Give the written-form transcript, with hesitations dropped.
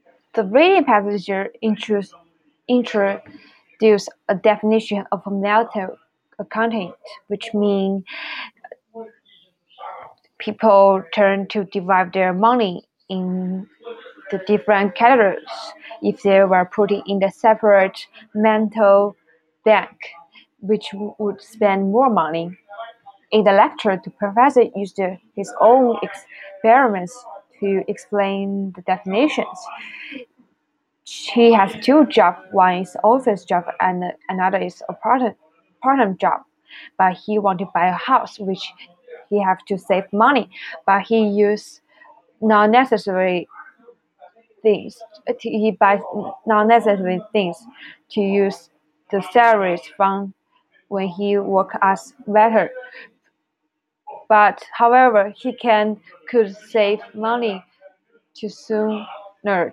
The reading passage introduces a definition of marital accounting, which means people turn to divide their money in the different categories. If they were put in a separate mental bank, which would spend more money. In the lecture, the professor used his own experiments to explain the definitions. He has two jobs. One is office job and another is a part-time job. But he want to buy a house, which he have to save money. But he use non-necessary things. He buys non-necessary things to use the salaries from when he work as waiter. But however, he could save money too sooner